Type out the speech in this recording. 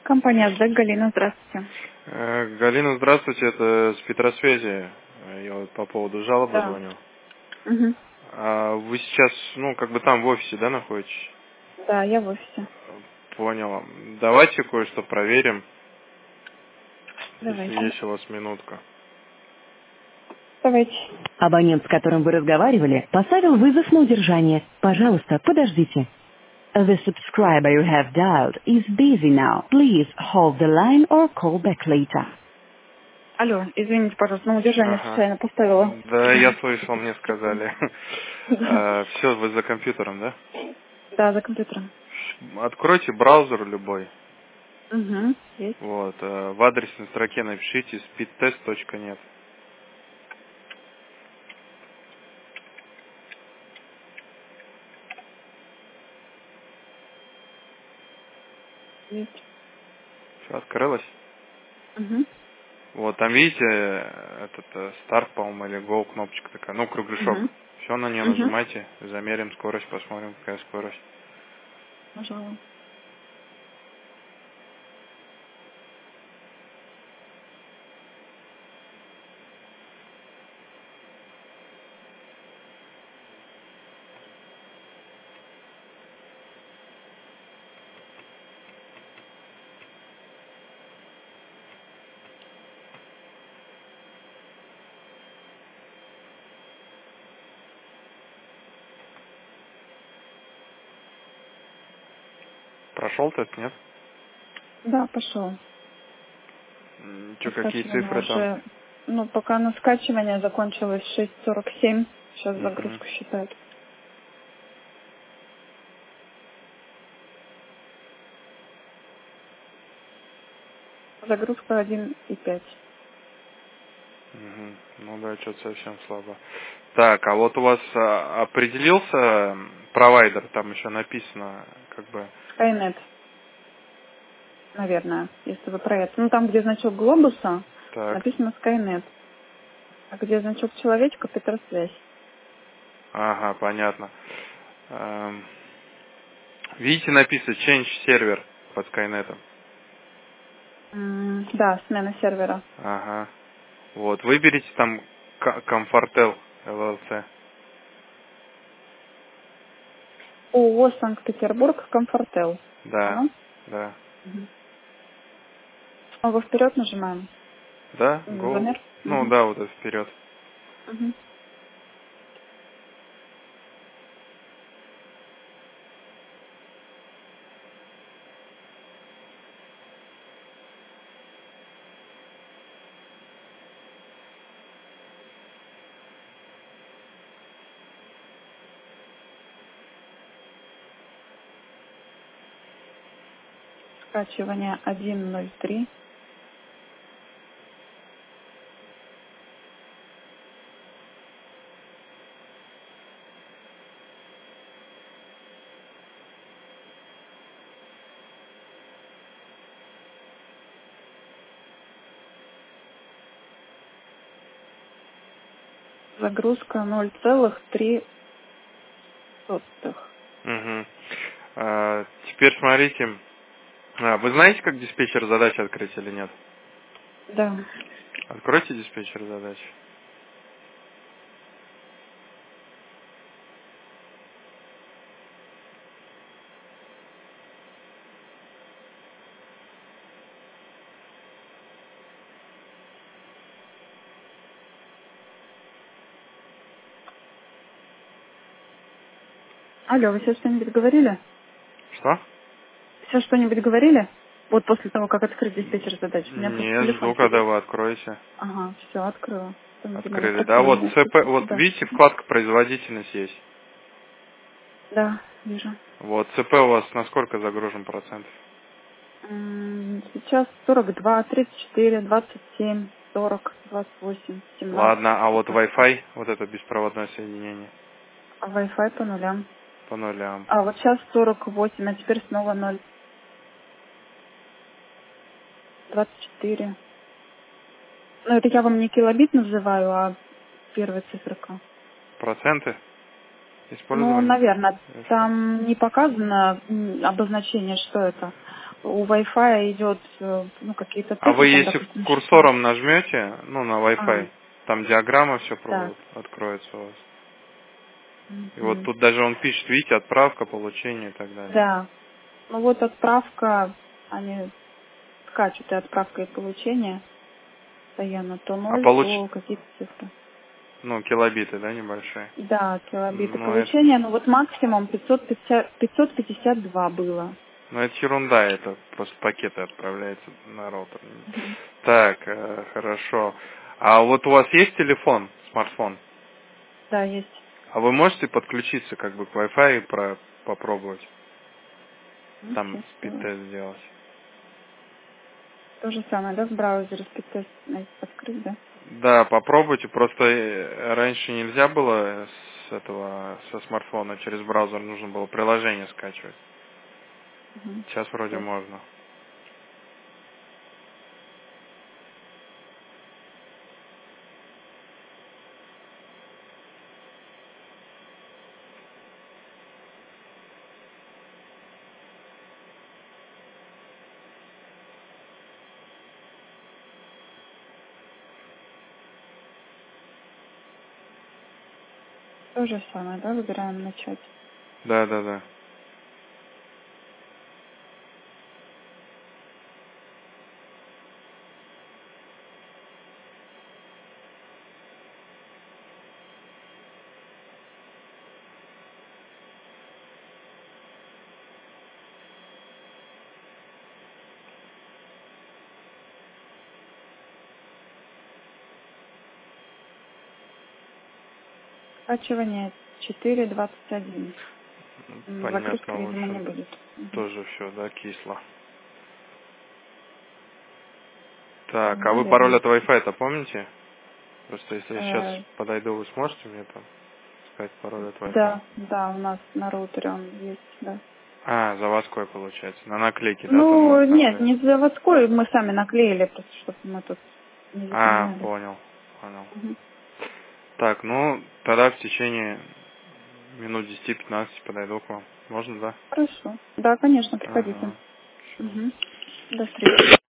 Компания СДЭК, Галина, здравствуйте. Галина, здравствуйте, это с Петросвязи. Я вот по поводу жалобы Да. звоню. Угу. Вы сейчас, там в офисе, да, находитесь? Да, я в офисе. Понял. Давайте кое-что проверим, если Давайте. есть у вас минутка. Давайте. Абонент, с которым вы разговаривали, поставил вызов на удержание. Пожалуйста, подождите. The subscriber you have dialed is busy now. Please hold the line or call back later. Алло, извините, пожалуйста, на удержание Ага. случайно поставила. Да, я слышал, мне сказали. Все, вы за компьютером, да? Да, за компьютером. Откройте браузер любой. Угу, есть. Вот. В адресной строке напишите speedtest.net. Есть. Все, открылось? Угу. Вот, там видите, старт, по-моему, или Go кнопочка такая, кругляшок. Угу. Все, на нее Угу. нажимайте, замерим скорость, посмотрим, какая скорость. Нажала. Прошел тест, нет? Да, пошел. Что, какие Скачивание цифры там? уже... пока на скачивание закончилось 6:47. Сейчас Мгм. загрузку считают. Загрузка 1:5. Мгм. Ну да, что-то совсем слабо. Так, а вот у вас определился провайдер, там еще написано, Skynet, наверное, если вы про это. Там, где значок глобуса, так, написано Skynet. А где значок человечка, Петросвязь. ага, понятно. Эм, Видите, написано Change сервер под Skynet. Да, смена сервера. Ага. Вот, выберите там Comfortel LLC. ООО Санкт-Петербург, Комфортел. Да, Оно? да. Угу. Снова вперед нажимаем. Да, Go. Замер. Ну Угу. да, вот это вперед. Угу. Скачивание 1:03. Загрузка 0,3. Угу. Теперь смотрите. Вы знаете, как диспетчер задач открыть или нет? Да. Откройте диспетчер задач. Алло, вы сейчас что-нибудь говорили? Что? Сейчас что-нибудь говорили? Вот после того, как открыть диспетчер задач. У меня просто Нет, телефон жду, когда сидит. вы откроете. Ага, все, открыла. Что-нибудь на Открыли, да? Вот микрофоне ЦП, написано. вот Да. видите, вкладка производительность есть. Да, вижу. Вот ЦП у вас на сколько загружен процентов? Сейчас 42, 34, 27, 40, 28, 17. Ладно, а вот Пока что. Wi-Fi, вот это беспроводное соединение, А Wi-Fi по нулям. по нулям. А вот сейчас 48, а теперь снова 0. 24. Ну, это я вам не килобит называю, а первая циферка. Проценты Ну, использования? наверное, там не показано обозначение, что это. у Wi-Fi идет, ну, какие-то цифры. А вы там, если допустим, курсором нажмете, ну, на Wi-Fi, там диаграмма все да. откроется у вас. И вот Мгм. тут даже он пишет, видите, отправка, получение и так далее. Да. Ну вот отправка, они скачут и отправка, и получение постоянно. То А 0, то какие-то цифры. ну, килобиты, да, небольшие? Да, килобиты Ну, это, получения, ну вот максимум 552 было. ну, это ерунда, это просто пакеты отправляются на роутер. Мгм. Так, хорошо. А вот у вас есть телефон, смартфон? Да, есть. А вы можете подключиться как бы к Wi-Fi и попробовать Ну, там сейчас спид-тест сделать? то же самое, да, в браузере спидтест открыть, да? Да, попробуйте. Просто раньше нельзя было со смартфона через браузер нужно было приложение скачивать. Угу. Сейчас вроде Сейчас можно. то же самое, да, выбираем начать. Да, да, да. Скачивание 4.21. Загрузка, Понятно, в видимо, не общем, будет. Угу. тоже все, да, кисло. Так, а вы пароль Наверное. от Wi-Fi-то помните? Просто если я сейчас Э, подойду, вы сможете мне там сказать пароль от Wi-Fi? да, да, у нас на роутере он есть, да. А, заводской получается. На наклейке, да, там Ну, нет, написано? не заводской, мы сами наклеили, просто чтобы мы тут не А, заполняли. понял, понял. Угу. Так, ну, тогда в течение минут 10-15 подойду к вам. Можно, да? Хорошо. Да, конечно, приходите. Ага. Всё. Угу. До встречи.